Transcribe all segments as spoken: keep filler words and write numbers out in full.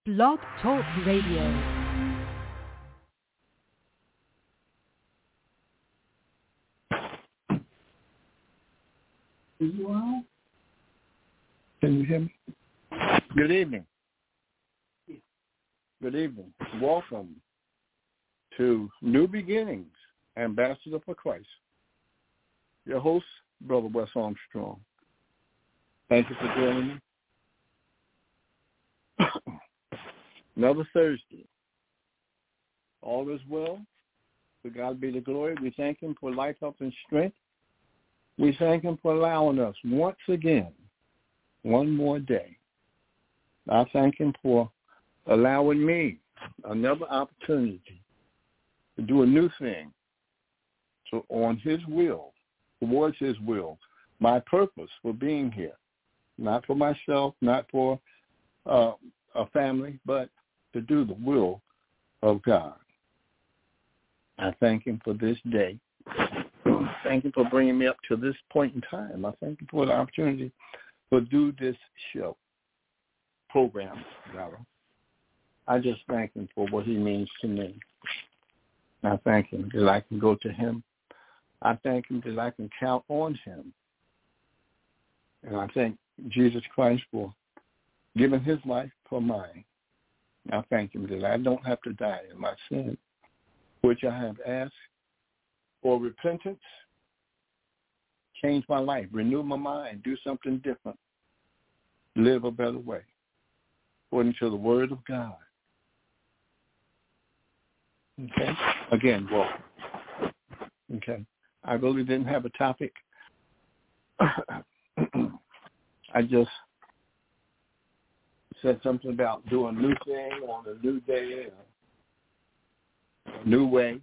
Blog Talk Radio. Can you hear me? Good evening. Good evening. Welcome to New Beginnings, Ambassador for Christ. Your host, Brother Wes Armstrong. Thank you for joining me. Another Thursday. All is well. To God be the glory. We thank him for life, health, and strength. We thank him for allowing us once again, one more day. I thank him for allowing me another opportunity to do a new thing so on his will, towards his will, my purpose for being here, not for myself, not for uh, a family, but to do the will of God. I thank him for this day. Thank you for bringing me up to this point in time. I thank you for the opportunity to do this show, program, rather. I just thank him for what he means to me. I thank him that I can go to him. I thank him that I can count on him. And I thank Jesus Christ for giving his life for mine. I thank him that I don't have to die in my sin, which I have asked for repentance, change my life, renew my mind, do something different, live a better way, according to the word of God. Okay? Again, welcome. Okay. I really didn't have a topic. I just said something about doing a new thing on a new day, a new way.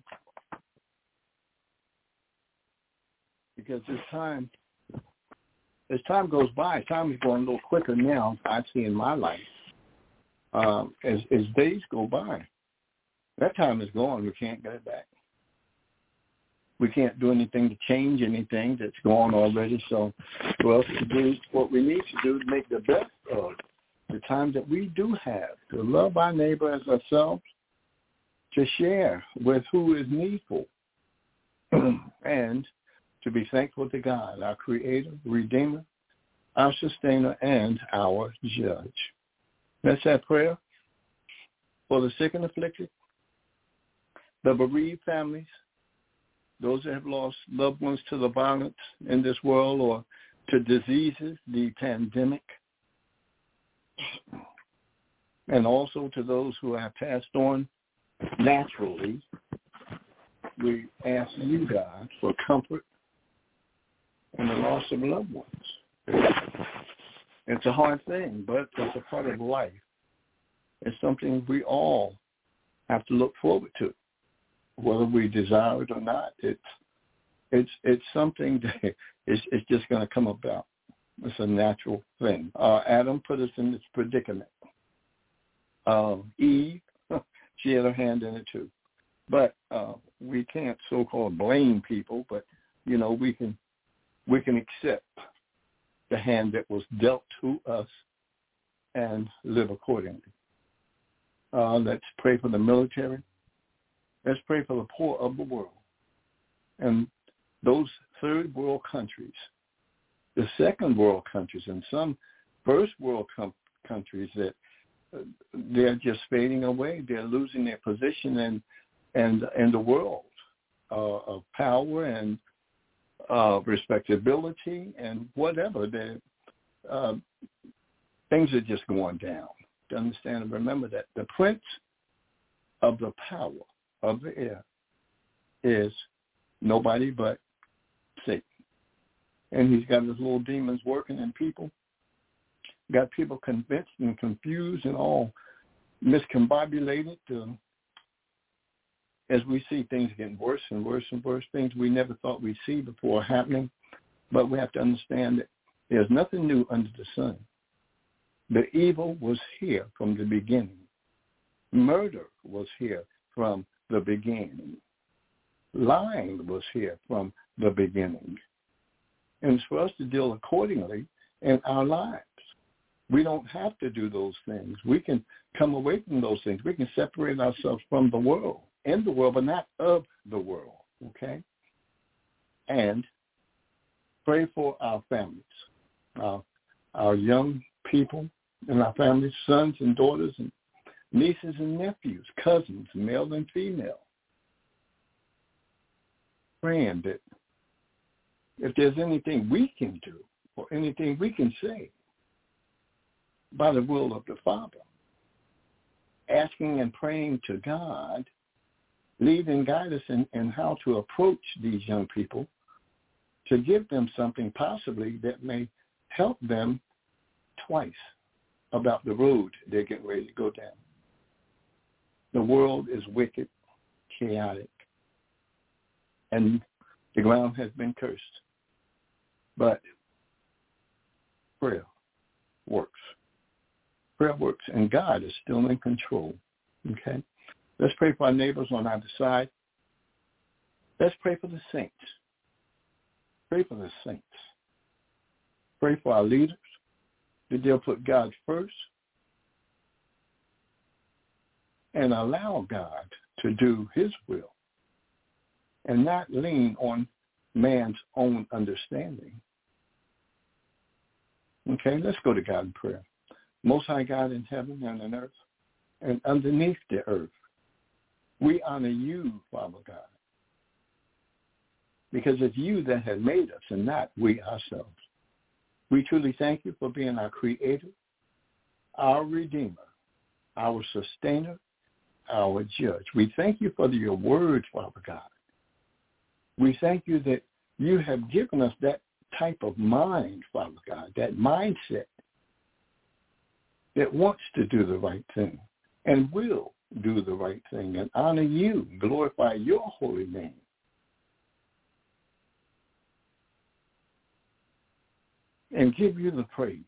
Because as time, as time goes by, time is going a little quicker now, I see in my life. Um, as, as days go by, that time is gone. We can't get it back. We can't do anything to change anything that's gone already. So for us to do what we need to do to make the best of the time that we do have, to love our neighbor as ourselves, to share with who is needful, and to be thankful to God, our Creator, Redeemer, our Sustainer, and our Judge. Let's have prayer for the sick and afflicted, the bereaved families, those that have lost loved ones to the violence in this world or to diseases, the pandemic, and also to those who have passed on naturally. We ask you, God, for comfort and the loss of loved ones. It's a hard thing, but it's a part of life. It's something we all have to look forward to, whether we desire it or not. It's it's it's something that is it's just going to come about. It's a natural thing. Uh, Adam put us in this predicament. Uh, Eve, she had her hand in it too. But uh, we can't so-called blame people, but you know we can we can accept the hand that was dealt to us and live accordingly. Uh, let's pray for the military. Let's pray for the poor of the world and those third world countries, the second world countries, and some first world com- countries that uh, they're just fading away. They're losing their position in and in the world uh, of power and uh, respectability and whatever. They, uh, things are just going down. To understand and remember that the prince of the power of the air is nobody but Satan. And he's got his little demons working in people, got people convinced and confused and all miscombobulated uh, as we see things getting worse and worse and worse, things we never thought we'd see before happening. But we have to understand that there's nothing new under the sun. The evil was here from the beginning. Murder was here from the beginning. Lying was here from the beginning. And it's for us to deal accordingly in our lives. We don't have to do those things. We can come away from those things. We can separate ourselves from the world, in the world, but not of the world, okay? And pray for our families, our, our young people and our families, sons and daughters and nieces and nephews, cousins, male and female. Praying that if there's anything we can do or anything we can say by the will of the Father, asking and praying to God, lead and guide us in, in how to approach these young people to give them something possibly that may help them twice about the road they're getting ready to go down. The world is wicked, chaotic, and the ground has been cursed. But prayer works. Prayer works, and God is still in control, okay? Let's pray for our neighbors on either side. Let's pray for the saints. Pray for the saints. Pray for our leaders, that they'll put God first and allow God to do his will and not lean on man's own understanding. Okay, let's go to God in prayer. Most High God in heaven and on earth and underneath the earth, we honor you, Father God, because it's you that has made us and not we ourselves. We truly thank you for being our creator, our redeemer, our sustainer, our judge. We thank you for your word, Father God. We thank you that you have given us that type of mind, Father God, that mindset that wants to do the right thing and will do the right thing and honor you, glorify your holy name. And give you the praise.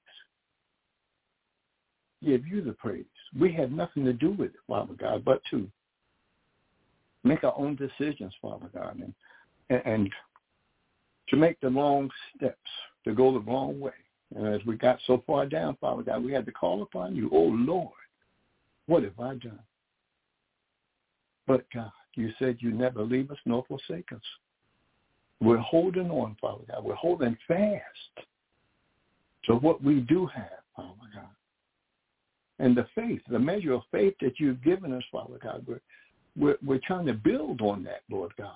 Give you the praise. We have nothing to do with it, Father God, but to make our own decisions, Father God, and, and to make the long steps, to go the wrong way. And as we got so far down, Father God, we had to call upon you. Oh, Lord, what have I done? But God, you said you never leave us nor forsake us. We're holding on, Father God. We're holding fast to what we do have, Father God. And the faith, the measure of faith that you've given us, Father God, we're, we're, we're trying to build on that, Lord God.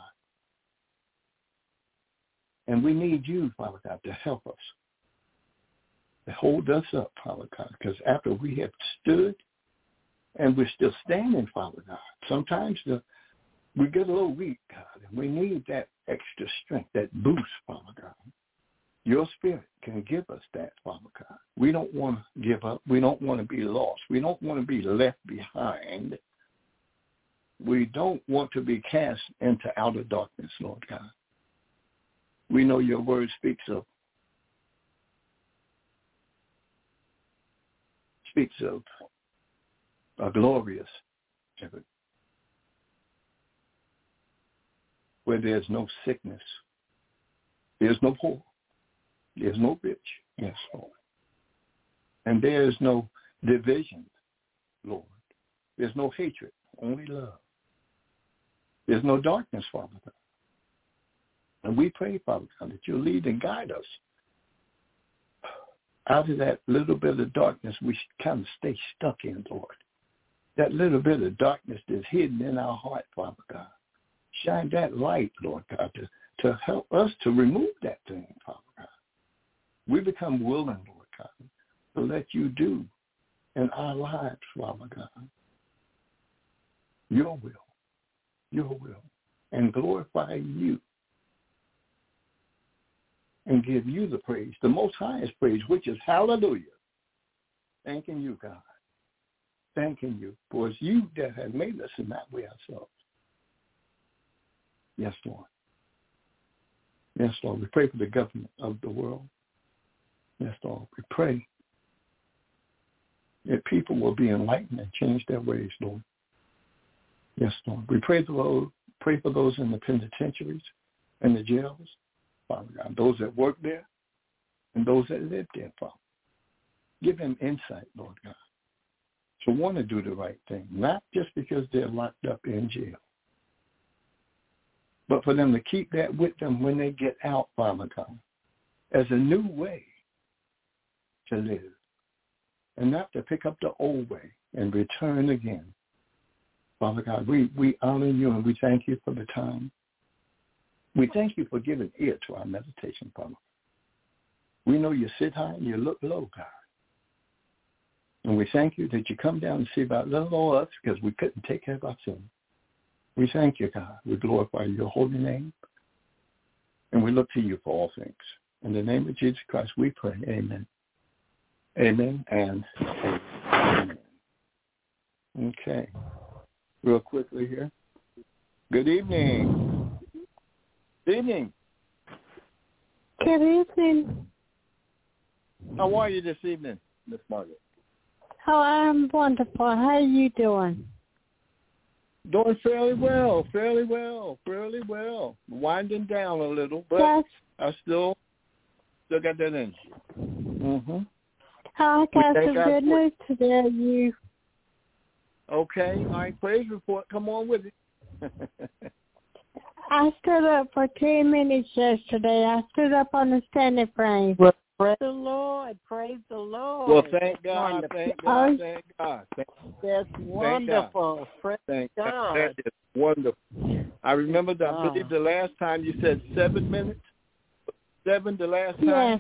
And we need you, Father God, to help us, to hold us up, Father God, because after we have stood and we're still standing, Father God, sometimes the, we get a little weak, God, and we need that extra strength, that boost, Father God. Your spirit can give us that, Father God. We don't want to give up. We don't want to be lost. We don't want to be left behind. We don't want to be cast into outer darkness, Lord God. We know your word speaks of speaks of a glorious heaven where there's no sickness, there's no poor, there's no rich, yes, Lord. And there is no division, Lord. There's no hatred, only love. There's no darkness, Father God. And we pray, Father God, that you'll lead and guide us out of that little bit of darkness we kind of stay stuck in, Lord. That little bit of darkness that's hidden in our heart, Father God. Shine that light, Lord God, to, to help us to remove that thing, Father God. We become willing, Lord God, to let you do in our lives, Father God, your will, your will, and glorify you and give you the praise, the most highest praise, which is hallelujah. Thanking you, God. Thanking you, for it's you that have made us and not we ourselves. Yes, Lord. Yes, Lord. We pray for the government of the world. Yes, Lord. We pray that people will be enlightened and change their ways, Lord. Yes, Lord. We pray for those, pray for those in the penitentiaries and the jails, Father God, those that work there and those that live there, Father. Give them insight, Lord God, to want to do the right thing, not just because they're locked up in jail, but for them to keep that with them when they get out, Father God, as a new way to live, and not to pick up the old way and return again. Father God, we, we honor you and we thank you for the time. We thank you for giving ear to our meditation, Father. We know you sit high and you look low, God. And we thank you that you come down and see about little us because we couldn't take care of ourselves. We thank you, God. We glorify your holy name. And we look to you for all things. In the name of Jesus Christ, we pray. Amen. Amen and amen. Okay. Real quickly here. Good evening. Good evening. Good evening. How are you this evening, Miss Margaret? Oh, I'm wonderful. How are you doing? Doing fairly well, fairly well, fairly well. Winding down a little, but yes. I still still got that energy. Mm-hmm. I got some good news today. You. Okay. All right. Praise report. Come on with it. I stood up for ten minutes yesterday. I stood up on the standing frame. Well, praise the Lord. Praise the Lord. Well, thank God. Wonderful. Thank God. Thank God. Thank, That's wonderful. God. Praise thank God. God. That is wonderful. I remember that. I believe the last time you said seven minutes. Seven the last time? Yes.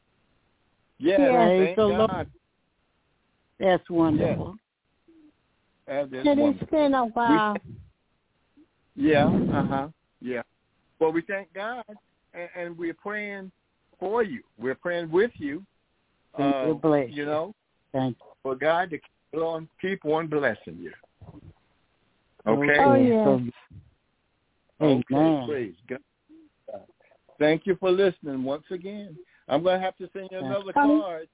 Yes. yes. Thank the God. Lord. That's wonderful. Yes. That is it wonderful. has been a while. We, yeah. Uh-huh. Yeah. Well, we thank God, and, and we're praying for you. We're praying with you. Uh, bless you know, thank you. For God to keep on, keep on blessing you. Okay? Oh, yes. Amen. Okay, praise God. Thank you for listening once again. I'm going to have to send you another um, card.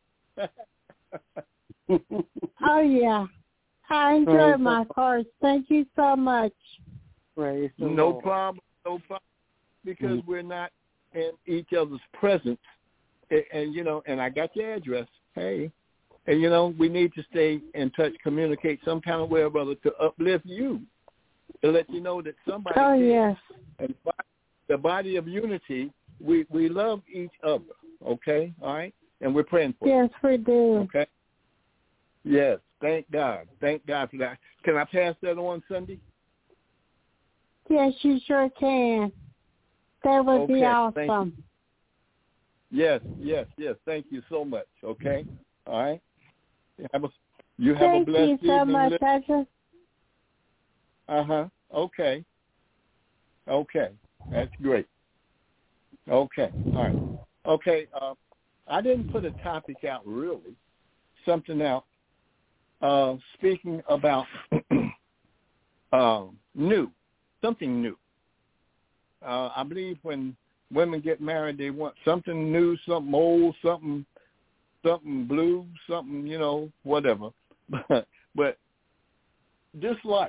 Oh, yeah. I enjoy Praise my the cards. Thank you so much. Praise the No Lord. problem. No problem. Because Mm-hmm. we're not in each other's presence. And, and, you know, and I got your address. Hey. And, you know, we need to stay in touch, communicate some kind of way or other to uplift you, to let you know that somebody Oh, cares. yes. And the body of unity, we, we love each other, okay? All right? And we're praying for Yes, we do. you, okay? Yes, thank God. Thank God for that. Can I pass that on Sunday? Yes, you sure can. That would Okay, be thank awesome. you. Yes, yes, yes. Thank you so much, okay? All right? You have a, you have Thank a blessed you so evening. much. I just... Uh-huh. Okay. Okay. That's great. Okay. All right. Okay. Uh, I didn't put a topic out really. Something out. Uh, speaking about uh, new, something new. Uh, I believe when women get married, they want something new, something old, something, something blue, something, you know, whatever. But, but this life,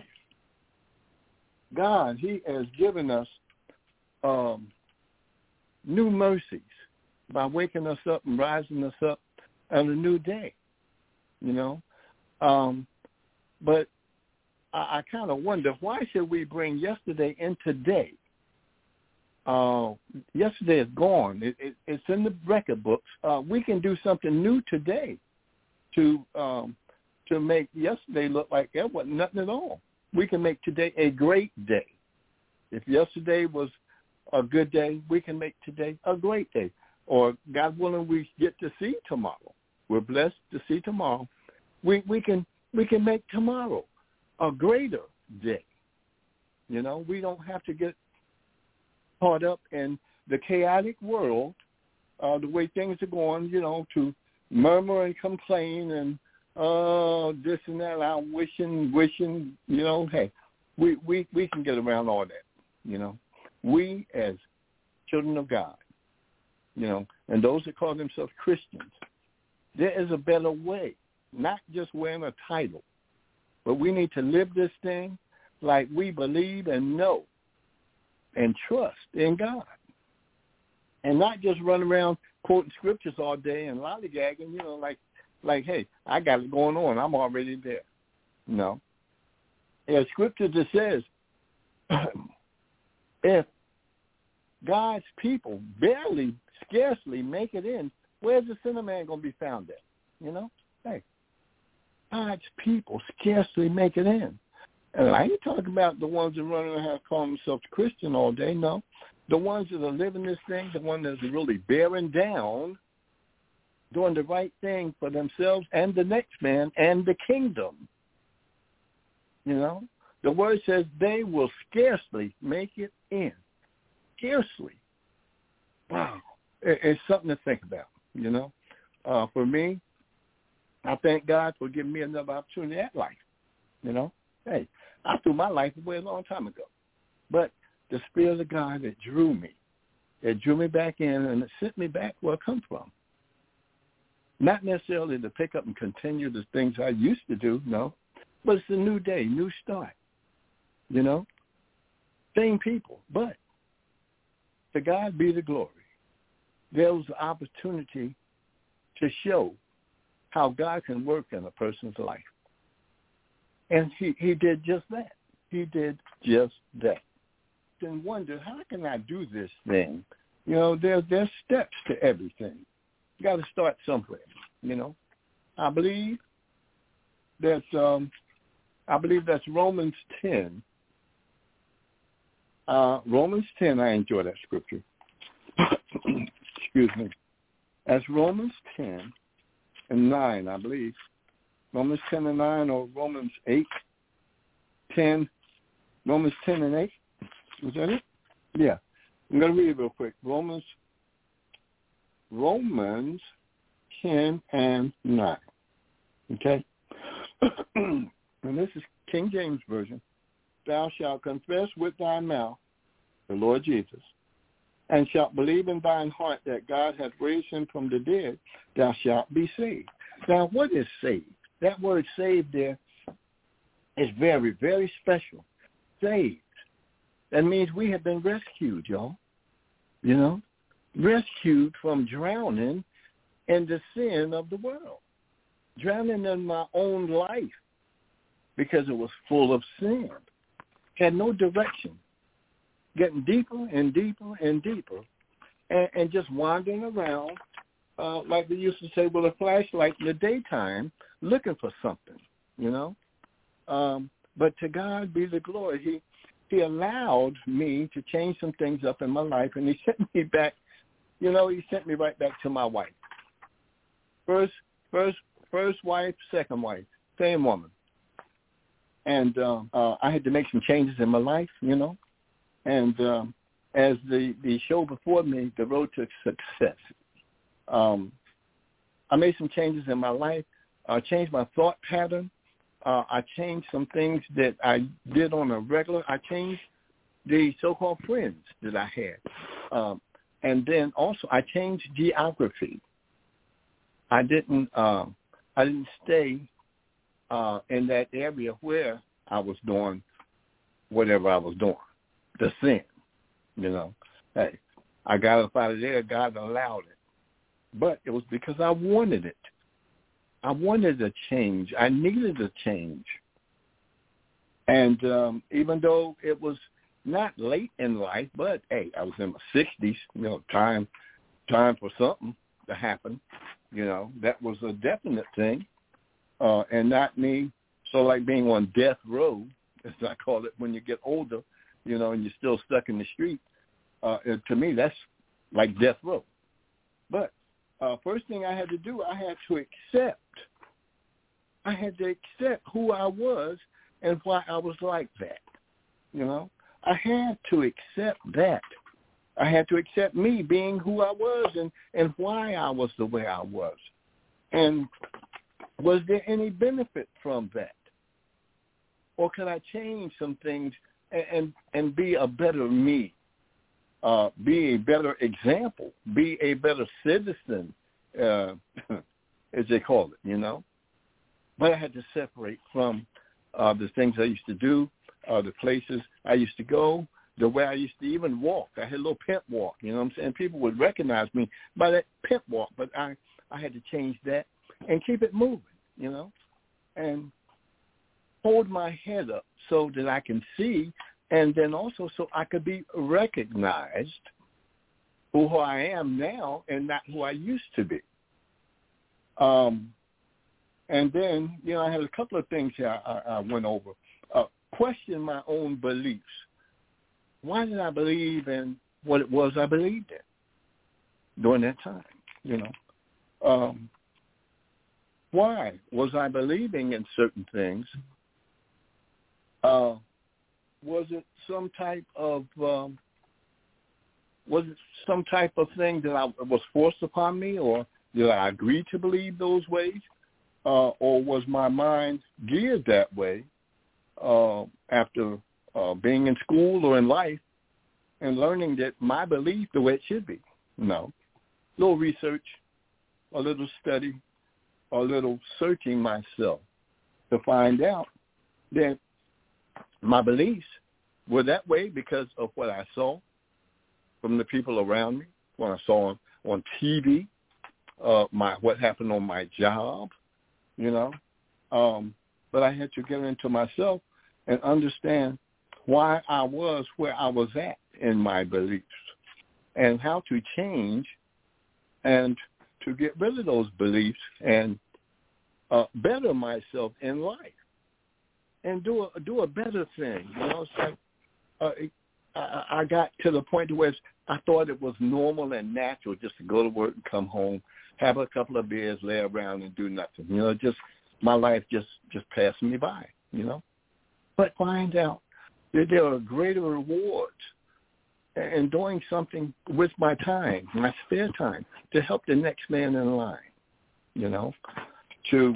God, He has given us um, new mercies by waking us up and rising us up on a new day, you know. Um, but I, I kind of wonder, why should we bring yesterday in today? Uh, yesterday is gone. It, it, it's in the record books. Uh, we can do something new today to um, to make yesterday look like there wasn't nothing at all. We can make today a great day. If yesterday was a good day, we can make today a great day. Or, God willing, we get to see tomorrow. We're blessed to see tomorrow. We we can we can make tomorrow a greater day. You know, we don't have to get caught up in the chaotic world, uh, the way things are going, you know, to murmur and complain and uh, this and that, I'm wishing, wishing, you know, hey, we, we, we can get around all that, you know. We as children of God, you know, and those that call themselves Christians, there is a better way, not just wearing a title, but we need to live this thing like we believe and know and trust in God, and not just run around quoting scriptures all day and lollygagging, you know, like like, hey, I got it going on. I'm already there. No. There's scripture that says, if God's people barely, scarcely make it in, where's the sinner man going to be found at? You know? Hey, God's people scarcely make it in. And I ain't talking about the ones that run around calling themselves Christian all day, no. The ones that are living this thing, the ones that's really bearing down, doing the right thing for themselves and the next man and the kingdom. You know? The word says they will scarcely make it in. Scarcely. Wow. It's something to think about, you know. Uh, for me, I thank God for giving me another opportunity at life, you know. Hey, I threw my life away a long time ago. But the Spirit of God that drew me, it drew me back in and it sent me back where I come from. Not necessarily to pick up and continue the things I used to do, no. But it's a new day, new start, you know. Same people, but to God be the glory. There was the opportunity to show how God can work in a person's life. And he, he did just that. He did just that. And wonder, how can I do this thing? You know, there, there's steps to everything. You got to start somewhere, you know. I believe that, um, I believe that's Romans ten. Uh, Romans ten, I enjoy that scripture. Excuse me. That's Romans ten and nine, I believe. Romans ten and nine or Romans eight, ten, Romans ten and eight. Was that it? Yeah. I'm going to read it real quick. Romans, Romans ten and nine. Okay? And this is King James Version. Thou shalt confess with thy mouth the Lord Jesus, and shalt believe in thine heart that God hath raised him from the dead, thou shalt be saved. Now, what is saved? That word saved there is very, very special. Saved. That means we have been rescued, y'all. You know? Rescued from drowning in the sin of the world. Drowning in my own life because it was full of sin. Had no direction. Getting deeper and deeper and deeper. And, and just wandering around, uh, like they used to say, with a flashlight in the daytime, looking for something, you know. Um, but to God be the glory. He he allowed me to change some things up in my life, and he sent me back, you know, he sent me right back to my wife. First, first, first wife, second wife, same woman. And uh, uh, I had to make some changes in my life, you know. And um, as the, the show before me, The Road to Success, um, I made some changes in my life. I changed my thought pattern. Uh, I changed some things that I did on a regular. I changed the so-called friends that I had. Um, and then also I changed geography. I didn't, uh, I didn't stay uh, in that area where I was doing whatever I was doing, the sin, you know. Hey, I got up out of there. God allowed it. But it was because I wanted it. I wanted a change. I needed a change. And um, even though it was not late in life, but, hey, I was in my sixties, you know, time time for something to happen, you know. That was a definite thing, uh, and not me, so like being on death row, as I call it, when you get older, you know, and you're still stuck in the street. Uh, to me, that's like death row. But Uh, first thing I had to do, I had to accept. I had to accept who I was and why I was like that. You know, I had to accept that. I had to accept me being who I was and, and why I was the way I was. And was there any benefit from that? Or could I change some things and, and, and be a better me? Uh, be a better example, be a better citizen, uh, as they call it, you know. But I had to separate from uh, the things I used to do, uh, the places I used to go, the way I used to even walk. I had a little pimp walk, you know what I'm saying? People would recognize me by that pimp walk, but I, I had to change that. and keep it moving, you know, and hold my head up so that I can see, and then also so I could be recognized for who I am now and not who I used to be. Um, and then, you know, I had a couple of things here I, I went over. Uh, question my own beliefs. Why did I believe in what it was I believed in during that time, you know? Um, why was I believing in certain things? Uh, was it some type of um, was it some type of thing that I was forced upon me, or did I agree to believe those ways, uh, or was my mind geared that way uh, after uh, being in school or in life and learning that my belief the way it should be? No, a little research, a little study, a little searching myself to find out that my beliefs were that way because of what I saw from the people around me, what I saw on, on T V, uh, my what happened on my job, you know. Um, but I had to get into myself and understand why I was where I was at in my beliefs and how to change and to get rid of those beliefs and uh, better myself in life and do a, do a better thing. You know, it's like uh, I, I got to the point where I thought it was normal and natural just to go to work and come home, have a couple of beers, lay around and do nothing. You know, just my life just, just passed me by, you know. But find out that there are greater rewards in doing something with my time, my spare time, to help the next man in line, you know, to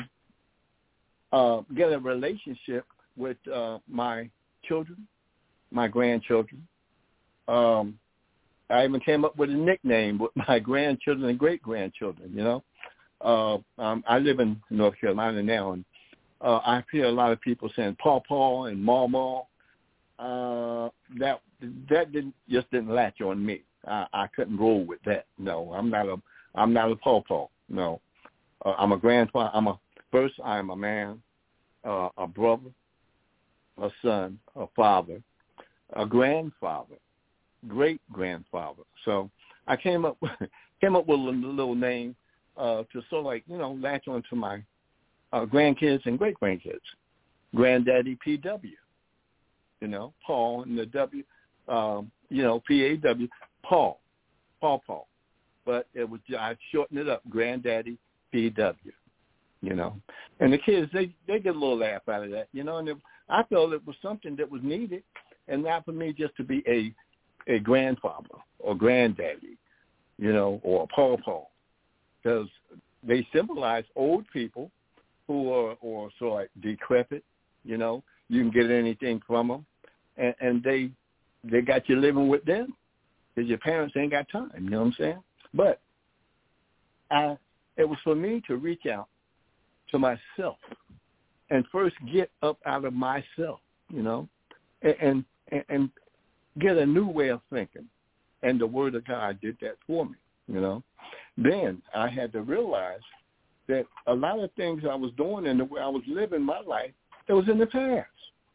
uh, get a relationship with uh, my children, my grandchildren. Um, I even came up with a nickname with my grandchildren and great-grandchildren, you know. Uh, um, I live in North Carolina now, and uh, I hear a lot of people saying Paw Paw and Maw Maw. Uh, that that didn't just didn't latch on me. I, I couldn't roll with that. No, I'm not a I'm not a Paw Paw. No, uh, I'm a grandfather. I'm a first. I'm a man, uh, a brother, a son, a father, a grandfather, great grandfather. So I came up came up with a little name uh, to sort of like you know latch onto my uh, grandkids and great grandkids. Granddaddy P W. You know, Paul and the W, um, you know, P A W, Paul, Paul Paul. But it was I shortened it up, Granddaddy P W. You know, and the kids they they get a little laugh out of that. You know, and it, I felt it was something that was needed, and not for me just to be a a grandfather or granddaddy, you know, or a Paul Paul, because they symbolize old people who are or sort of like decrepit. You know, you can get anything from them. And, and they they got you living with them because your parents ain't got time. You know what I'm saying? But I, it was for me to reach out to myself and first get up out of myself, you know, and and, and get a new way of thinking. And the Word of God did that for me, you know. Then I had to realize that a lot of things I was doing and the way I was living my life, it was in the past.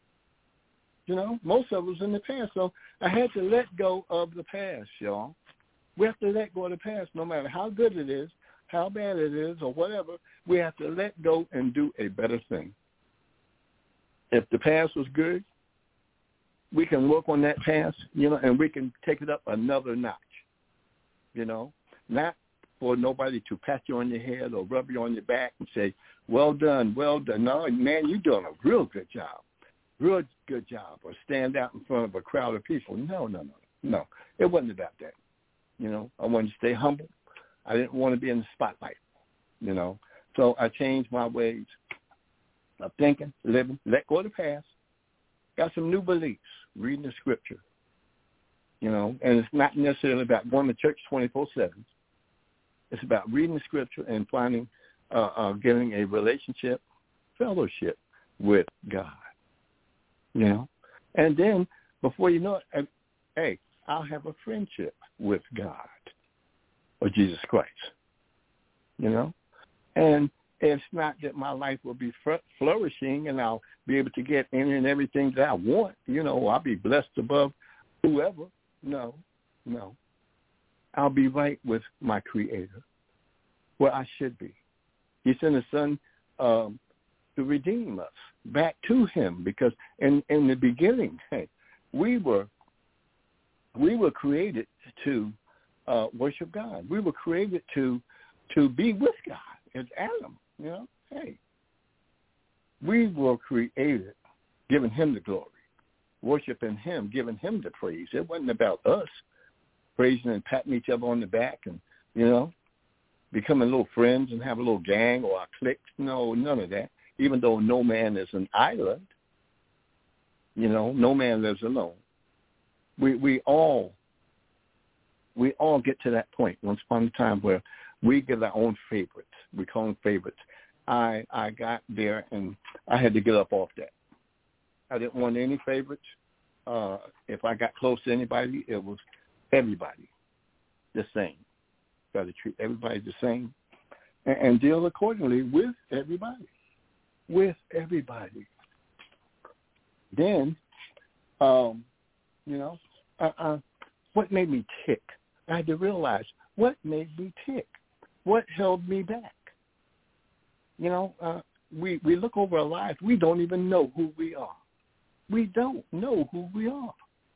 You know, most of it was in the past. So I had to let go of the past, y'all. We have to let go of the past no matter how good it is, how bad it is, or whatever. We have to let go and do a better thing. If the past was good, we can work on that past, you know, and we can take it up another notch, you know, not for nobody to pat you on your head or rub you on your back and say, well done, well done. No, man, you're doing a real good job. Real good job, or stand out in front of a crowd of people. No, no, no, no. It wasn't about that. You know, I wanted to stay humble. I didn't want to be in the spotlight, you know. So I changed my ways of thinking, living, let go of the past, got some new beliefs, reading the scripture, you know, and it's not necessarily about going to church twenty-four seven. It's about reading the scripture and finding, uh, uh, getting a relationship, fellowship with God. You know, and then before you know it, hey, I'll have a friendship with God or Jesus Christ. You know, and It's not that my life will be flourishing and I'll be able to get any and everything that I want. You know, I'll be blessed above whoever. No, no. I'll be right with my Creator, where I should be. He sent His Son um, to redeem us back to Him, because in, in the beginning, hey, we were we were created to uh, worship God. We were created to to be with God as Adam. You know, hey, we were created giving Him the glory, worshiping Him, giving Him the praise. It wasn't about us praising and patting each other on the back and, you know, becoming little friends and have a little gang or a clique. No, none of that. Even though no man is an island, you know, no man lives alone. We we all we all get to that point once upon a time where we get our own favorites. We call them favorites. I I got there and I had to get up off that. I didn't want any favorites. Uh, if I got close to anybody, it was everybody the same. Got to treat everybody the same and, and deal accordingly with everybody. With everybody. Then, um, you know, uh, uh, what made me tick? I had to realize what made me tick. What held me back? You know, uh, we, we look over our lives. We don't even know who we are. We don't know who we are.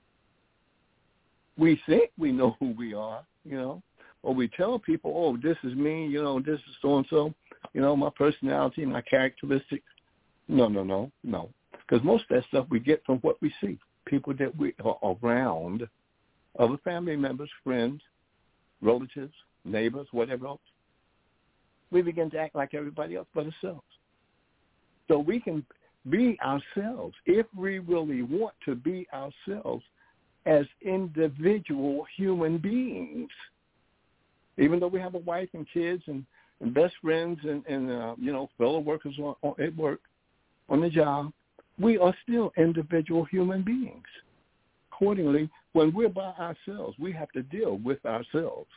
We think we know who we are, you know, or we tell people, oh, this is me, you know, this is so-and-so, you know, my personality, my characteristics. No, no, no, no. Because most of that stuff we get from what we see, people that we are around, other family members, friends, relatives, neighbors, whatever else. We begin to act like everybody else but ourselves. So we can be ourselves if we really want to be ourselves as individual human beings. Even though we have a wife and kids and, and best friends and, and uh, you know, fellow workers on, on, at work, on the job, we are still individual human beings. Accordingly, when we're by ourselves, we have to deal with ourselves.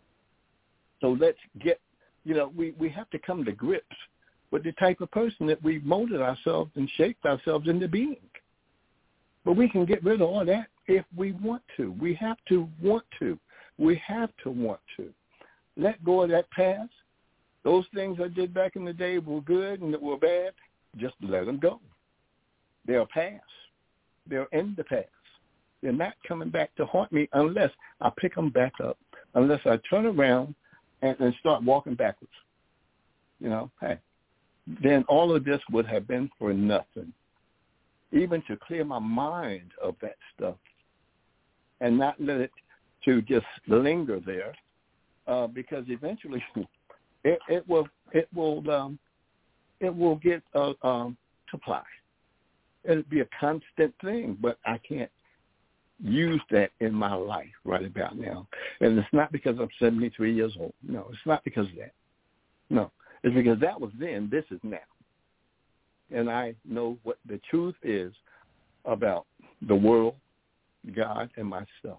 So let's get, you know, we, we have to come to grips with the type of person that we molded ourselves and shaped ourselves into being. But we can get rid of all that if we want to. We have to want to. We have to want to. Let go of that past. Those things I did back in the day were good and that were bad. Just let them go. They're past. They're in the past. They're not coming back to haunt me unless I pick them back up, unless I turn around and, and start walking backwards. You know, hey, then all of this would have been for nothing. Even to clear my mind of that stuff and not let it to just linger there, uh, because eventually it, it will it will um, it will get uh, um, supply. It'll be a constant thing, but I can't use that in my life right about now. And it's not because I'm seventy-three years old. No, it's not because of that. No, it's because that was then. This is now. And I know what the truth is about the world, God, and myself.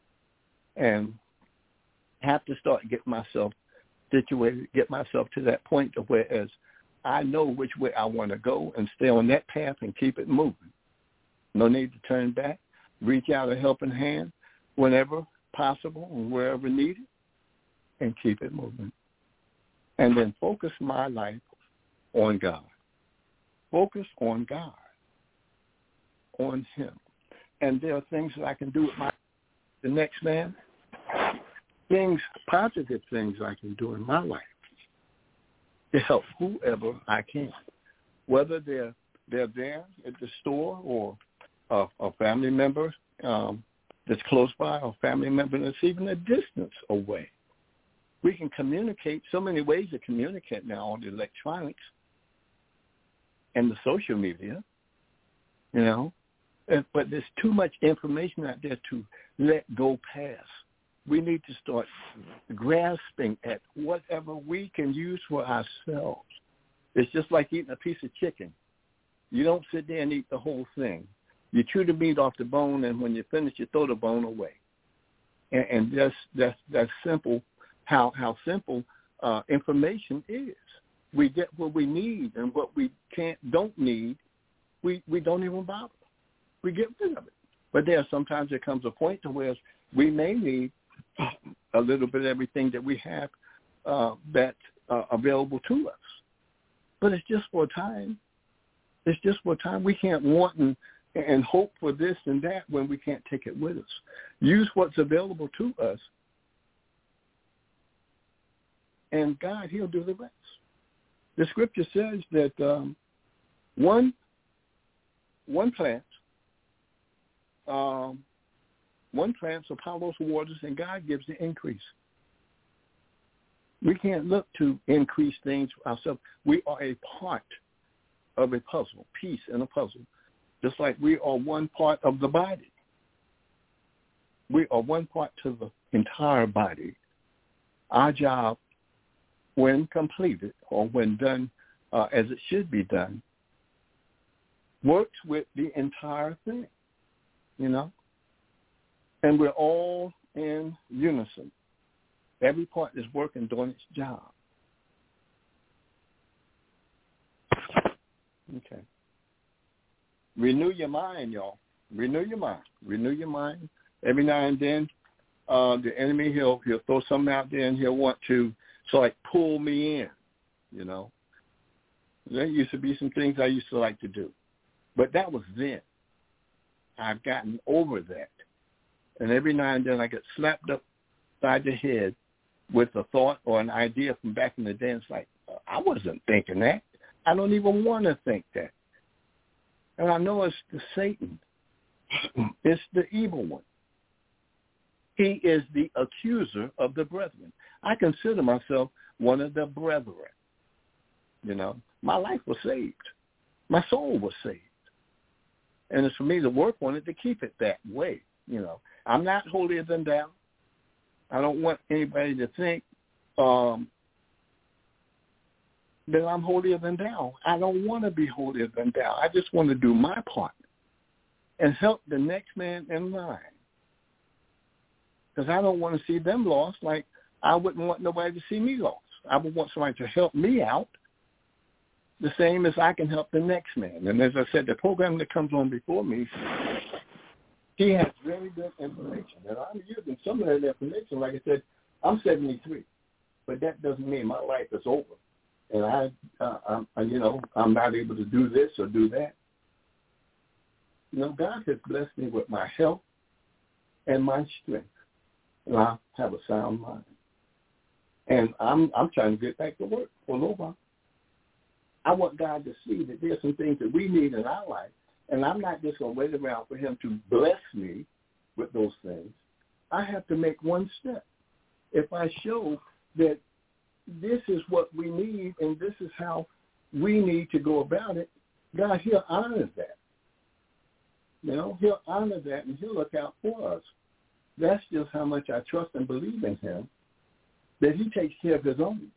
And have to start getting myself situated, get myself to that point of whereas I know which way I want to go and stay on that path and keep it moving. No need to turn back. Reach out a helping hand whenever possible and wherever needed and keep it moving. And then focus my life on God. Focus on God, on Him. And there are things that I can do with my the next man, things, positive things I can do in my life to help whoever I can, whether they're they're there at the store or a, a family member um, that's close by or a family member that's even a distance away. We can communicate, so many ways to communicate now on the electronics and the social media, you know, but there's too much information out there to let go past. We need to start grasping at whatever we can use for ourselves. It's just like eating a piece of chicken. You don't sit there and eat the whole thing. You chew the meat off the bone, and when you finish, you throw the bone away. And, and that's, that's, that's simple, how, how simple uh, information is. we get what we need, and what we can't, don't need, we, we don't even bother. We get rid of it. But there sometimes there comes a point to where we may need a little bit of everything that we have uh, that's uh, available to us. But it's just for a time. It's just for a time. We can't want and, and hope for this and that when we can't take it with us. Use what's available to us, and God, he'll do the rest. The scripture says that um, one one plant, um, one plants, Apollos waters, and God gives the increase. We can't look to increase things ourselves. We are a part of a puzzle, piece in a puzzle, just like we are one part of the body. We are one part to the entire body. Our job, when completed or when done uh, as it should be done, works with the entire thing, you know? And we're all in unison. Every part is working, doing its job. Okay. Renew your mind, y'all. Renew your mind. Renew your mind. Every now and then, uh, the enemy, he'll he'll throw something out there and he'll want to so like pull me in, you know. There used to be some things I used to like to do. But that was then. I've gotten over that. And every now and then I get slapped upside the head with a thought or an idea from back in the day. It's like, I wasn't thinking that. I don't even want to think that. And I know it's the Satan. It's the evil one. He is the accuser of the brethren. I consider myself one of the brethren. You know, my life was saved. My soul was saved. And it's for me to work on it to keep it that way. You know, I'm not holier than thou. I don't want anybody to think um, that I'm holier than thou. I don't want to be holier than thou. I just want to do my part and help the next man in line. Because I don't want to see them lost like I wouldn't want nobody to see me lost. I would want somebody to help me out the same as I can help the next man. And as I said, the program that comes on before me, he has very good information. And I'm using some of that information. Like I said, I'm seventy-three, but that doesn't mean my life is over. And I, uh, I'm, you know, I'm not able to do this or do that. You know, God has blessed me with my health and my strength. And I have a sound mind. And I'm I'm trying to get back to work for a little while. I want God to see that there's some things that we need in our life. And I'm not just going to wait around for him to bless me with those things. I have to make one step. If I show that this is what we need and this is how we need to go about it, God, he'll honor that. You know, he'll honor that and he'll look out for us. That's just how much I trust and believe in him, that he takes care of his own.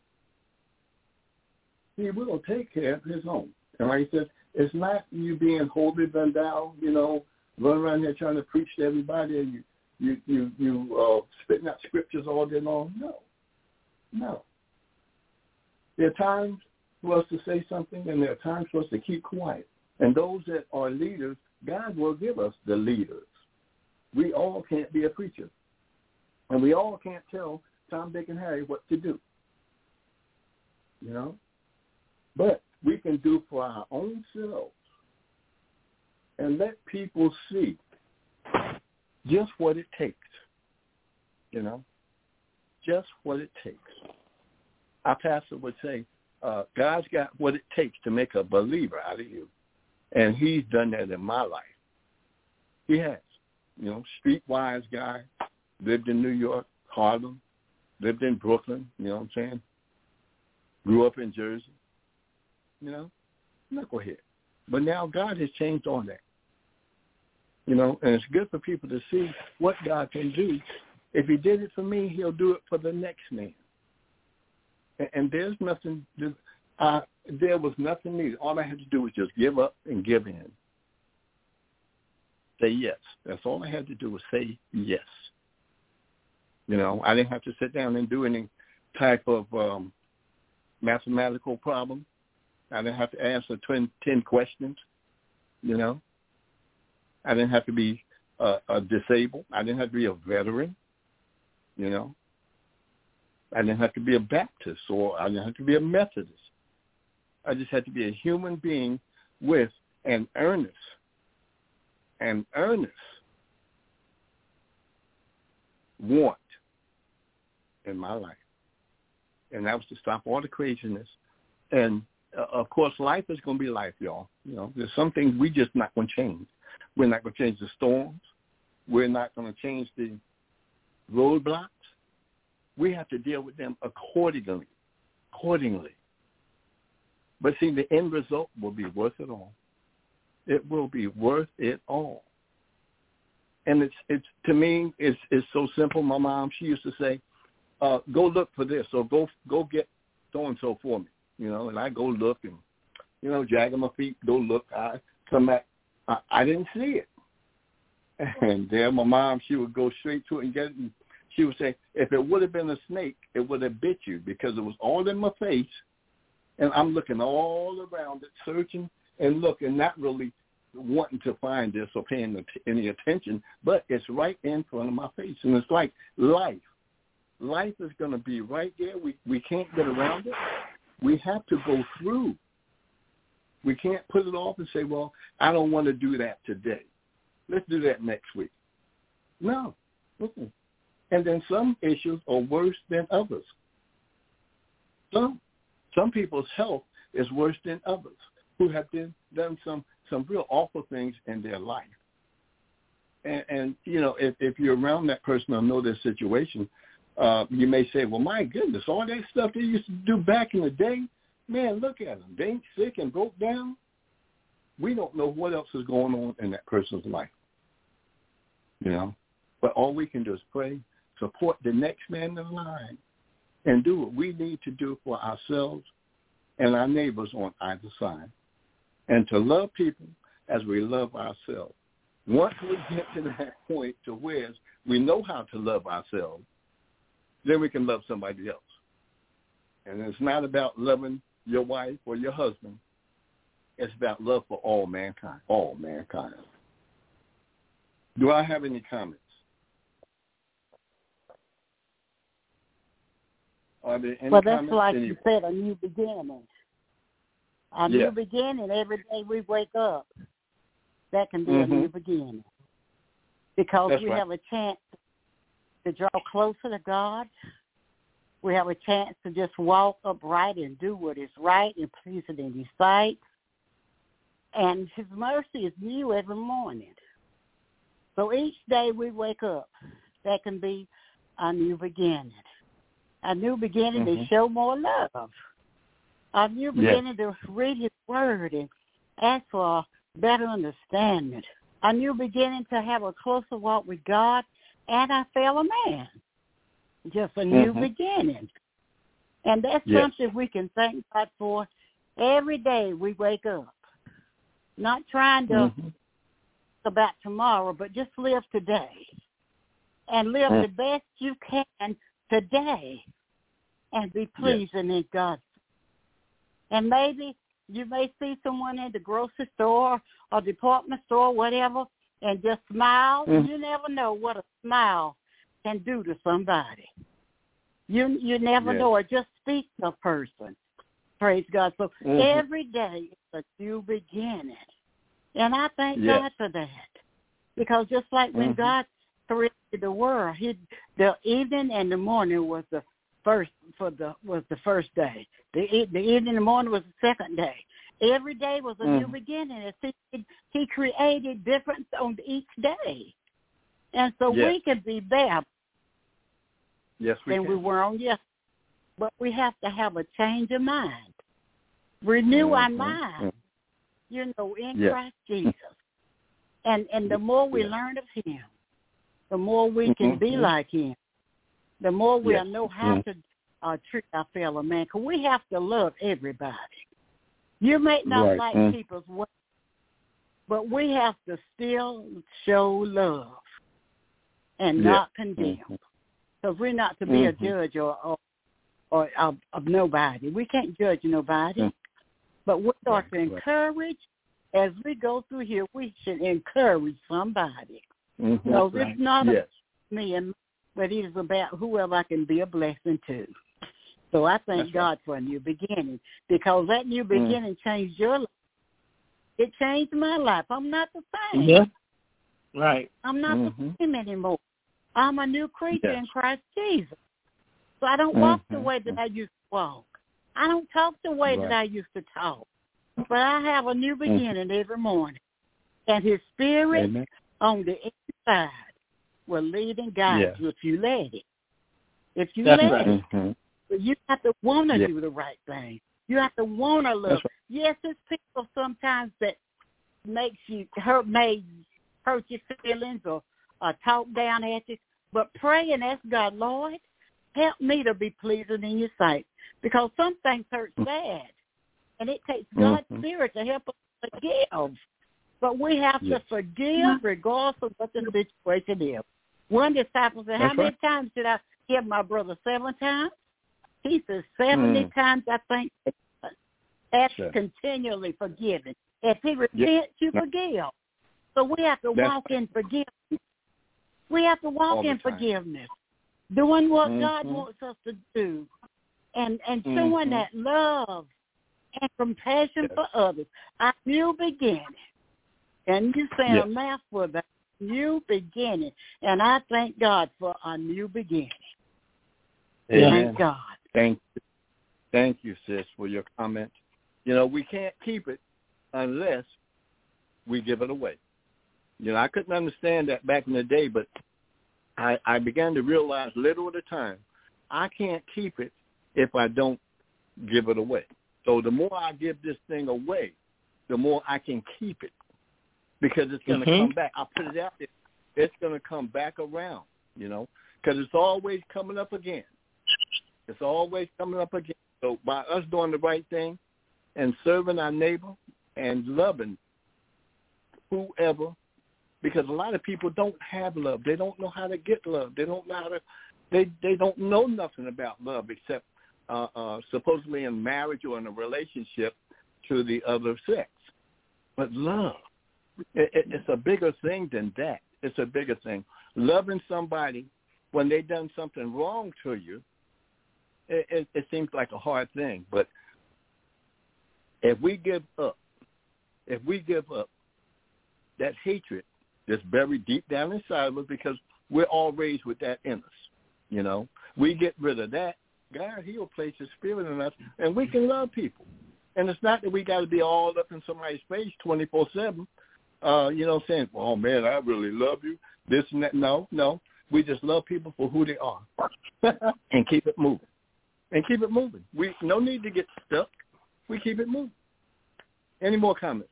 He will take care of his own. And like he said, it's not you being holier than thou, you know, running around here trying to preach to everybody and you you you, you uh, spitting out scriptures all day long. No, no. There are times for us to say something, and there are times for us to keep quiet. And those that are leaders, God will give us the leaders. We all can't be a preacher, and we all can't tell Tom, Dick, and Harry what to do. You know, but we can do for our own selves and let people see just what it takes, you know, just what it takes. Our pastor would say, uh, God's got what it takes to make a believer out of you, and he's done that in my life. He has, you know, streetwise guy, lived in New York, Harlem, lived in Brooklyn, you know what I'm saying, grew up in Jersey. You know, knucklehead. But now God has changed all that. You know, and it's good for people to see what God can do. If he did it for me, he'll do it for the next man. And, and there's nothing, uh, there was nothing needed. All I had to do was just give up and give in. Say yes. That's all I had to do was say yes. You know, I didn't have to sit down and do any type of, um, mathematical problem. I didn't have to answer ten, ten questions, you know. I didn't have to be uh, a disabled. I didn't have to be a veteran, you know. I didn't have to be a Baptist or I didn't have to be a Methodist. I just had to be a human being with an earnest, an earnest want in my life. And that was to stop all the craziness. And, uh, of course, life is going to be life, y'all. You know, there's some things we just not going to change. We're not going to change the storms. We're not going to change the roadblocks. We have to deal with them accordingly, accordingly. But see, the end result will be worth it all. It will be worth it all. And it's it's to me, it's it's so simple. My mom, she used to say, uh, "Go look for this," or "Go go get so and so for me," you know. And I go look and, you know, dragging my feet, go look. I come back, I, I didn't see it. And then my mom, she would go straight to it and get it. And she would say, "If it would have been a snake, it would have bit you because it was all in my face." And I'm looking all around it, searching and looking, not really wanting to find this or paying any attention, but it's right in front of my face. And it's like life. Life is going to be right there. We we can't get around it. We have to go through. We can't put it off and say, well, I don't want to do that today. Let's do that next week. No. Mm-mm. And then some issues are worse than others. Some. Some people's health is worse than others who have been, done some, some real awful things in their life. And, and you know, if, if you're around that person or know their situation, uh, you may say, well, my goodness, all that stuff they used to do back in the day, man, look at them. They ain't sick and broke down. We don't know what else is going on in that person's life, you know. But all we can do is pray, support the next man in line, and do what we need to do for ourselves and our neighbors on either side. And to love people as we love ourselves. Once we get to that point to where we know how to love ourselves, then we can love somebody else. And it's not about loving your wife or your husband. It's about love for all mankind, all mankind. Do I have any comments? Are there any well, that's comments? like any... you said, a new beginning. A yeah. new beginning every day we wake up. That can be mm-hmm. a new beginning. Because that's we right. have a chance to draw closer to God. We have a chance to just walk upright and do what is right and pleasing in His sight. And His mercy is new every morning. So each day we wake up, that can be a new beginning. A new beginning mm-hmm. to show more love. A new beginning yes. to read His Word and ask for better understanding. A new beginning to have a closer walk with God and our fellow man. Just a new mm-hmm. beginning. And that's yes. something we can thank God for every day we wake up. Not trying to mm-hmm. about tomorrow, but just live today. And live mm-hmm. the best you can today and be pleasing yes. in God. And maybe you may see someone in the grocery store or department store, whatever, and just smile. Mm-hmm. You never know what a smile can do to somebody. You you never yes. know, or just speak to a person. Praise God. So mm-hmm. every day is a new beginning. And I thank yes. God for that. Because just like when mm-hmm. God created the world, he, the evening and the morning was the first for the was the first day. The the evening and the morning was the second day. Every day was a mm. new beginning. He, he created different on each day, and so yes. we can be better yes, we than can. we were on yesterday. But we have to have a change of mind, renew mm-hmm. our mind. Mm-hmm. You know, in yes. Christ Jesus, and and the more we yes. learn of Him, the more we mm-hmm. can be like Him. The more we'll yes. know how mm-hmm. to uh, treat our fellow man, because we have to love everybody. You may not right. like mm-hmm. people's way, but we have to still show love and yes. not condemn, because mm-hmm. we're not to be mm-hmm. a judge or, or or of, of nobody. We can't judge nobody. Mm. But we are right, to encourage. Right. As we go through here, we should encourage somebody. Mm-hmm. So it's right. not yes. about me, and, but it is about whoever I can be a blessing to. So I thank That's God right. for a new beginning, because that new beginning mm. changed your life. It changed my life. I'm not the same. Yeah. Right. I'm not mm-hmm. the same anymore. I'm a new creature yes. in Christ Jesus. So I don't mm-hmm. walk the way that I used to walk. I don't talk the way right. that I used to talk. But I have a new beginning mm-hmm. every morning. And his spirit Amen. On the inside will lead and guide yes. you if you let it. If you That's let right. it. Mm-hmm. But you have to want to yes. do the right thing. You have to want to love. Right. Yes, it's people sometimes that makes you hurt, may hurt your feelings or, or talk down at you. But pray and ask God, Lord, help me to be pleasing in your sight. Because some things hurt bad. And it takes God's mm-hmm. spirit to help us forgive. But we have yes. to forgive regardless of what the situation is. One disciple said, That's how many right. times did I forgive my brother? Seven times? He says seventy mm. times, I think. That's sure. continually forgiving. If he repents, yes. you no. forgive. So we have to That's walk right. in forgiveness. We have to walk All in forgiveness. Doing what mm-hmm. God wants us to do. And, and showing mm-hmm. that love and compassion yes. for others. A new beginning. And you say yes. a mouthful about new beginning. And I thank God for a new beginning. Amen. Thank God. Thank you. Thank you, sis, for your comment. You know, we can't keep it unless we give it away. You know, I couldn't understand that back in the day, but I, I began to realize little at a time, I can't keep it if I don't give it away. So the more I give this thing away, the more I can keep it, because it's going to mm-hmm. come back. I put it out there. It's going to come back around, you know, because it's always coming up again. It's always coming up again. So by us doing the right thing and serving our neighbor and loving whoever, because a lot of people don't have love. They don't know how to get love. They don't know how to, they, they don't know nothing about love except uh, uh, supposedly in marriage or in a relationship to the other sex. But love, it, it, it's a bigger thing than that. It's a bigger thing. Loving somebody when they've done something wrong to you, It, it, it seems like a hard thing, but if we give up, if we give up that hatred that's buried deep down inside of us, because we're all raised with that in us, you know, we get rid of that, God, he'll place his spirit in us, and we can love people. And it's not that we got to be all up in somebody's face twenty-four seven, uh, you know, saying, oh, man, I really love you, this and that. No, no. We just love people for who they are and keep it moving. And keep it moving. We no need to get stuck. We keep it moving. Any more comments?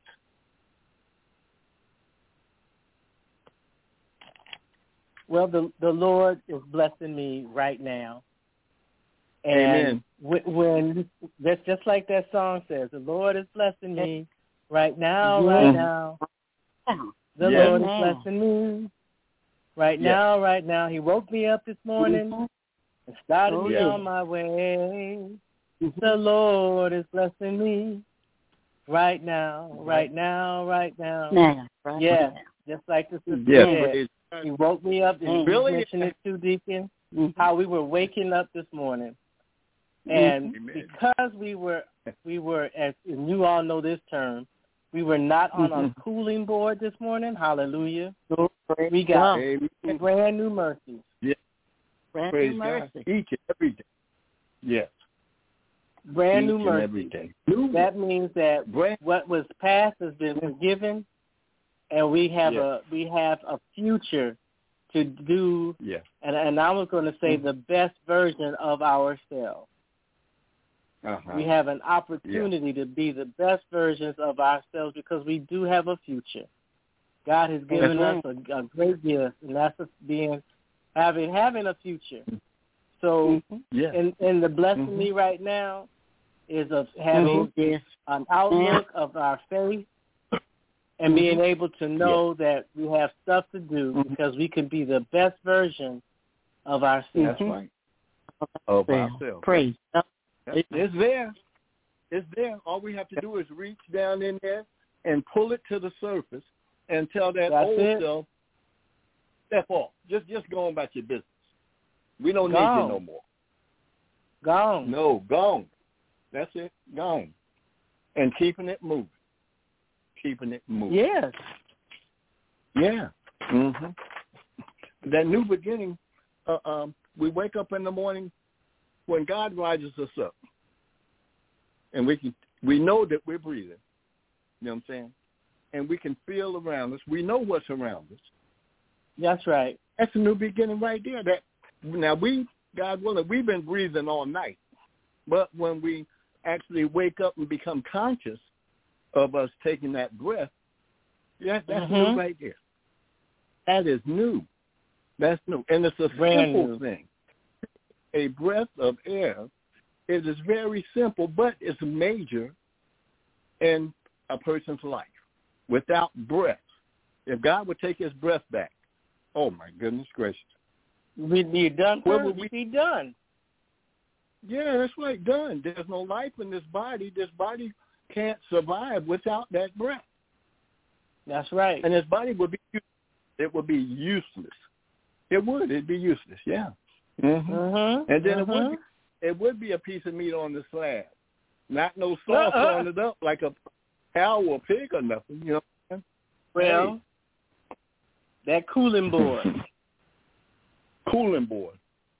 Well, the the Lord is blessing me right now. And Amen. When, when that's just like that song says, the Lord is blessing me right now, right mm-hmm. now. The yes. Lord is blessing me right yes. now, right now. He woke me up this morning. Mm-hmm. And started oh, me yeah. on my way. Mm-hmm. The Lord is blessing me right now, right now, right now. now right yeah, now. Just like the sister yeah, said. He woke me up. And really? You mentioned it too, Deacon, mm-hmm. how we were waking up this morning. And mm-hmm. because we were, we were, as and you all know this term, we were not on mm-hmm. a cooling board this morning. Hallelujah. Oh, we got Amen. brand new mercies. Yeah. Brand Praise new mercy. God. Each and every day. Yes. Brand Each new mercy. Every day. That means that Brand- what was past has been forgiven, and we have yes. a we have a future to do. Yes. And and I was going to say mm-hmm. the best version of ourselves. Uh-huh. We have an opportunity yeah. to be the best versions of ourselves because we do have a future. God has given that's us a, a great gift, and that's being having having a future. So, mm-hmm. yeah. and, and the blessing mm-hmm. me right now is of having mm-hmm. an outlook mm-hmm. of our faith and mm-hmm. being able to know yeah. that we have stuff to do mm-hmm. because we can be the best version of ourselves. That's right. of ourselves. Praise. It's, it's there. It's there. All we have to do is reach down in there and pull it to the surface and tell that That's old it. self, step off. Just just go on about your business. We don't Gone. need you no more. Gone. No, gone. That's it. Gone. And keeping it moving. Keeping it moving. Yes. Yeah. Mm-hmm. That new beginning, uh, um, we wake up in the morning when God rises us up. And we can we know that we're breathing. You know what I'm saying? And we can feel around us. We know what's around us. That's right. That's a new beginning right there. That now we, God willing, we've been breathing all night. But when we actually wake up and become conscious of us taking that breath, yeah, that's mm-hmm. new right there. That is new. That's new. And it's a Brand simple new. thing. A breath of air, it is very simple, but it's major in a person's life. Without breath, if God would take his breath back, oh, my goodness gracious. We'd be done. Where Where would would we we be done? Yeah, that's right, done. There's no life in this body. This body can't survive without that breath. That's right. And this body would be, it would be useless. It would. It'd be useless, yeah. Mm-hmm. Mm-hmm. And then mm-hmm. it would be, it would be a piece of meat on the slab. Not no sauce Uh-uh. on it up like a cow or pig or nothing, you know. Well, hey. That cooling board. Cooling board.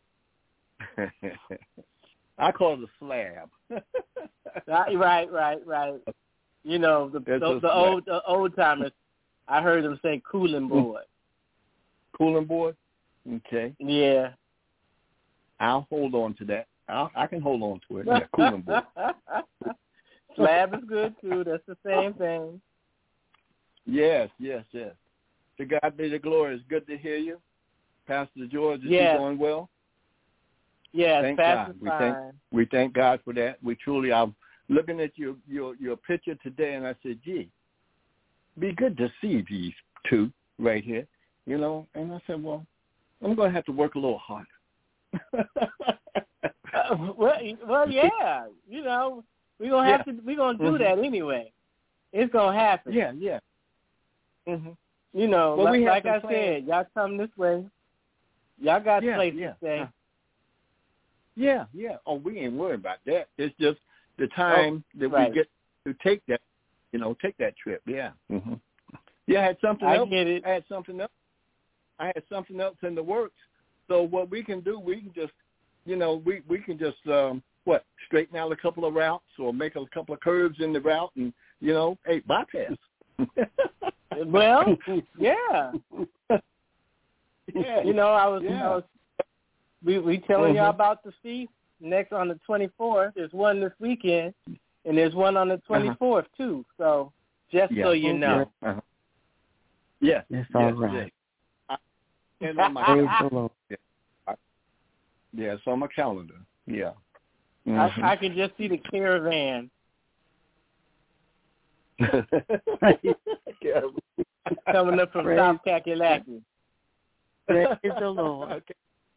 I call it a slab. right, right, right, right. You know, the It's the, a the slab. old the old timers, I heard them say cooling board. Cooling board? Okay. Yeah. I'll hold on to that. I'll, I can hold on to it. Yeah, cooling board. Slab is good, too. That's the same thing. Yes, yes, yes. To God be the glory. It's good to hear you. Pastor George, is yes. he doing well? Yes, thank Pastor God. We thank, we thank God for that. We truly, I'm looking at your, your, your picture today, and I said, gee, be good to see these two right here, you know. And I said, well, I'm going to have to work a little harder. uh, well, well, yeah. You know, we're going to have yeah. to, we're going to do mm-hmm. that anyway. It's going to happen. Yeah, yeah. Mm-hmm. You know, well, like, we like I plans. said, y'all come this way. Y'all got yeah, places yeah. to stay. Uh, yeah, yeah. Oh, we ain't worried about that. It's just the time oh, that right. we get to take that, you know, take that trip. Yeah. Mm-hmm. Yeah, I had something I else. get it. I had something else. I had something else in the works. So what we can do, we can just, you know, we, we can just, um, what, straighten out a couple of routes or make a couple of curves in the route and, you know, hey, bypass. Well, yeah. yeah. You know, I was, yeah. I was we we telling mm-hmm. y'all about the feast next on the twenty-fourth. There's one this weekend, and there's one on the twenty-fourth, uh-huh. too. So just yeah. so you know. Yeah. Uh-huh. Yes. It's yes, all right. Yes. I, and on my Praise calendar. the Lord. Yeah. I, yeah, it's on my calendar. Yeah. Mm-hmm. I, I can just see the caravan. Coming up from Praise South Kakalaki. Praise the Lord. Okay.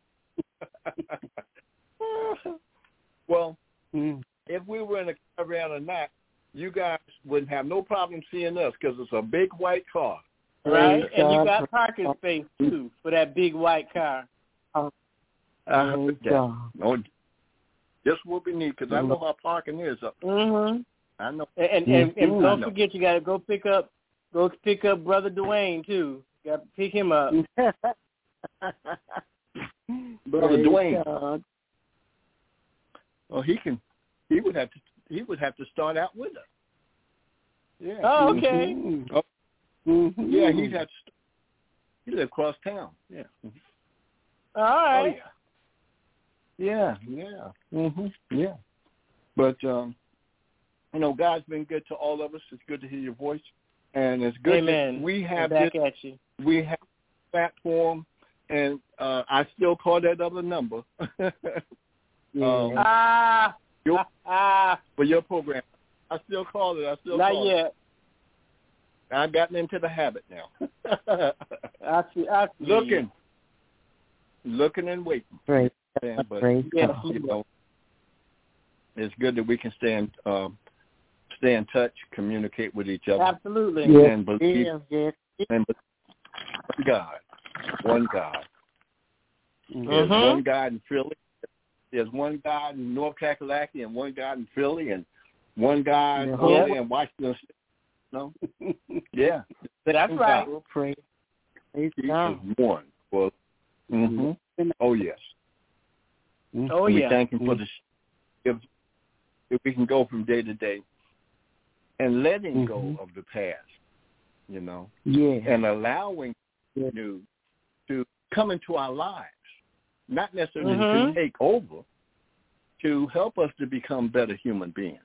Well, mm. if we were in a caravan or not, you guys wouldn't have no problem seeing us because it's a big white car. Right? Praise and you God. got parking space, too, for that big white car. I heard that. God. No, just what we need because I know how parking is up there. Mm-hmm. I know. And and, and, and don't forget, you got to go pick up, go pick up Brother Dwayne too. You got to pick him up. Brother Dwayne. God. Well, he can. He would have to. He would have to start out with us. Yeah. Oh, okay. Mm-hmm. Oh, mm-hmm. Yeah, he'd have to. He live across town. Yeah. All right. Oh yeah. Yeah, yeah. Mhm. Yeah. But um you know, God's been good to all of us. It's good to hear your voice. And it's good Amen. that we have back this, at you. we have a platform and uh I still call that other number. Yeah. um, Ah, your, ah, for your program. I still call it. I still not call yet. it. I've gotten into the habit now. I see. I see. Looking. Looking and waiting. Praise But yes, you know, it's good that we can stay in uh, stay in touch, communicate with each other. Absolutely. Yes. And believe Yes, yes. and one God, one God. Mm-hmm. There's one God in Philly. There's one God in North Kakalaki, and one God in Philly, and one God Yeah. over there in Washington State. No, yeah, that's right. We'll pray. Praise Jesus God. one. Well, mm-hmm. Oh yes. Oh we yeah. thank Him for the. If, if we can go from day to day, and letting mm-hmm. go of the past, you know, yeah, and allowing yeah. new to come into our lives, not necessarily mm-hmm. to take over, to help us to become better human beings.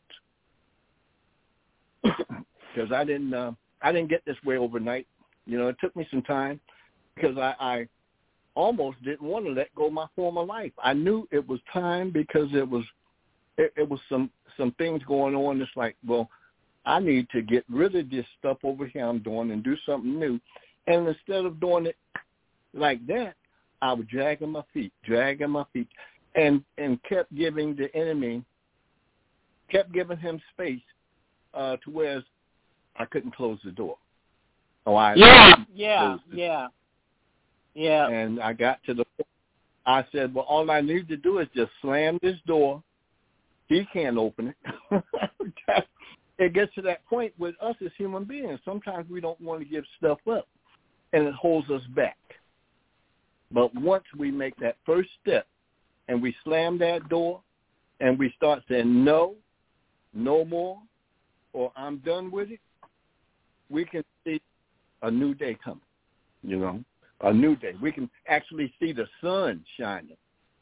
Because I didn't, uh, I didn't get this way overnight. You know, it took me some time because I, I almost didn't want to let go of my former life. I knew it was time because it was, it, it was some some things going on. It's like, well, I need to get rid of this stuff over here I'm doing and do something new. And instead of doing it like that, I was dragging my feet, dragging my feet, and and kept giving the enemy, kept giving him space uh, to where I couldn't close the door. Oh, I yeah, yeah, yeah, yeah. And I got to the point. I said, well, all I need to do is just slam this door. He can't open it. It gets to that point with us as human beings. Sometimes we don't want to give stuff up, and it holds us back. But once we make that first step and we slam that door and we start saying no, no more, or I'm done with it, we can see a new day coming, you know, a new day. We can actually see the sun shining.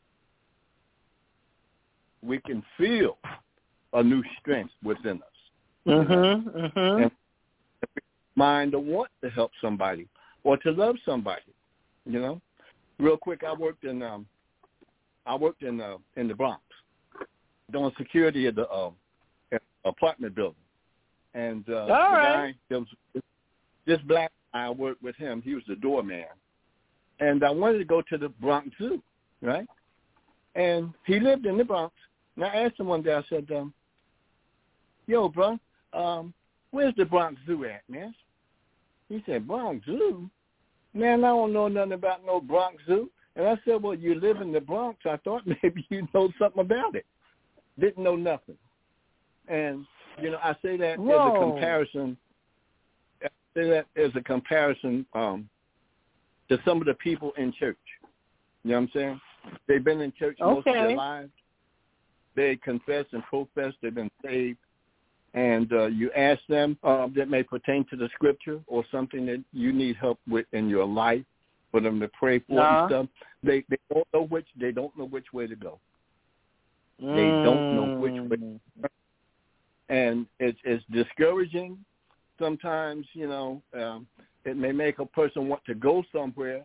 We can feel a new strength within us. Mm-hmm, mm-hmm. And mind to want to help somebody or to love somebody, you know. Real quick, I worked in um, I worked in uh, in the Bronx doing security at the uh, apartment building, and uh, the right. guy, there was this black guy, I worked with him. He was the doorman, and I wanted to go to the Bronx Zoo, right? And he lived in the Bronx. And I asked him one day, I said, um, "Yo, bro, um, where's the Bronx Zoo at, man?" He said, "Bronx Zoo? Man, I don't know nothing about no Bronx Zoo." And I said, "Well, you live in the Bronx. I thought maybe you know something about it." Didn't know nothing. And, you know, I say that Whoa. as a comparison. I say that as a comparison um, to some of the people in church. You know what I'm saying? They've been in church okay. most of their lives. They confess and profess they've been saved. And uh, you ask them uh, that may pertain to the scripture or something that you need help with in your life for them to pray for uh-huh. and stuff. They they don't know which they don't know which way to go. Mm. They don't know which way to go. And it's it's discouraging. Sometimes, you know, um, it may make a person want to go somewhere,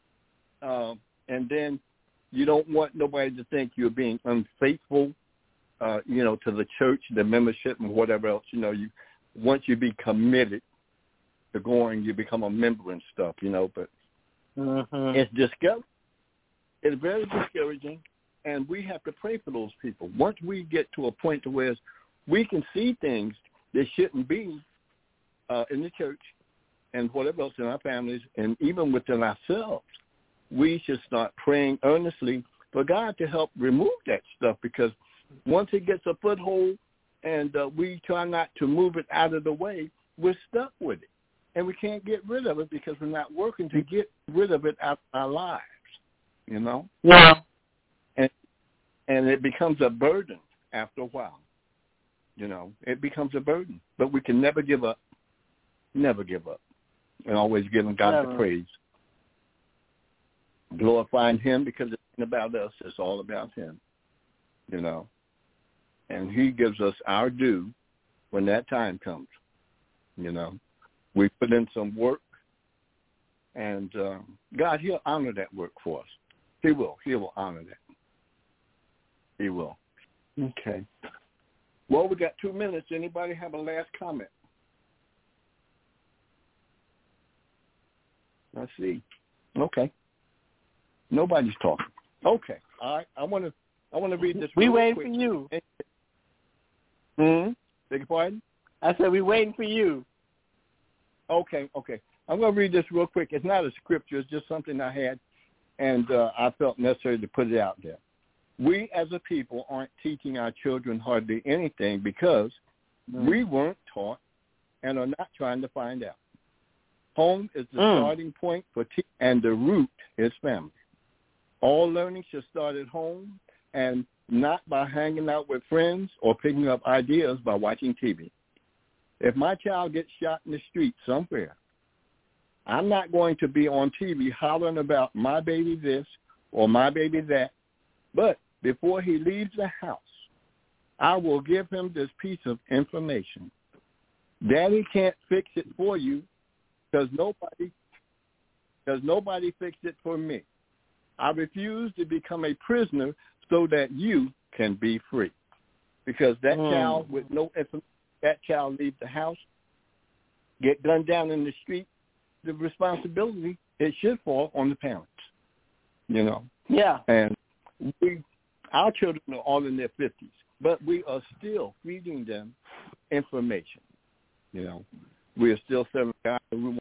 uh, and then you don't want nobody to think you're being unfaithful. Uh, you know, to the church, the membership, and whatever else. You know, you once you be committed to going, you become a member and stuff. You know, but mm-hmm. it's discouraging. It's very discouraging, and we have to pray for those people. Once we get to a point to where we can see things that shouldn't be uh, in the church and whatever else in our families, and even within ourselves, we should start praying earnestly for God to help remove that stuff, because once it gets a foothold and uh, we try not to move it out of the way, we're stuck with it. And we can't get rid of it because we're not working to get rid of it out of our lives, you know? Yeah. And and it becomes a burden after a while, you know? It becomes a burden. But we can never give up, never give up, and always giving God never. the praise. Glorifying Him, because it's not about us. It's all about Him, you know? And He gives us our due when that time comes, you know. We put in some work, and uh, God, He'll honor that work for us. He will. He will honor that. He will. Okay. Well, we got two minutes. Anybody have a last comment? Let's see. Okay. Nobody's talking. Okay. All right, I want to I want to read this. We real waiting quick. for you. Hmm. Beg your pardon? I said we waiting for you. Okay, okay. I'm going to read this real quick. It's not a scripture. It's just something I had, and uh, I felt necessary to put it out there. We as a people aren't teaching our children hardly anything because mm. we weren't taught and are not trying to find out. Home is the mm. starting point for te- and the root is family. All learning should start at home and not by hanging out with friends or picking up ideas by watching T V. If my child gets shot in the street somewhere, I'm not going to be on T V hollering about my baby this or my baby that, but before he leaves the house, I will give him this piece of information. Daddy can't fix it for you because nobody, because nobody fixed it for me. I refuse to become a prisoner so that you can be free. Because that mm. child with no information, that child leaves the house, get gunned down in the street, the responsibility, it should fall on the parents, you know. Yeah. And we, our children are all in their fifties, but we are still feeding them information, you know. We are still serving God. We want,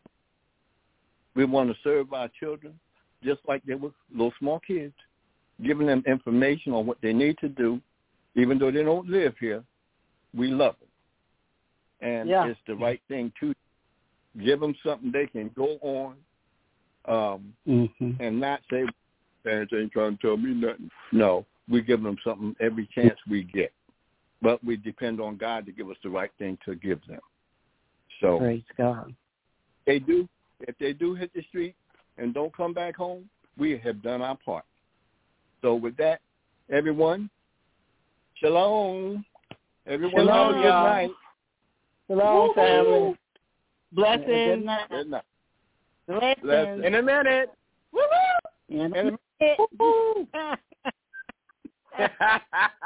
we want to serve our children just like they were little small kids, giving them information on what they need to do, even though they don't live here. We love them. And yeah. it's the right thing to give them something they can go on um, mm-hmm. and not say, parents ain't trying to tell me nothing. No, we give them something every chance we get. But we depend on God to give us the right thing to give them. So praise God. They do. If they do hit the street and don't come back home, we have done our part. So with that, everyone, shalom. Everyone shalom, have a good y'all. night. Shalom, Woo-hoo. family. Blessings. Good night. Good night. Blessings. Blessings. In a minute. Woo-hoo. In a minute. Woo-hoo.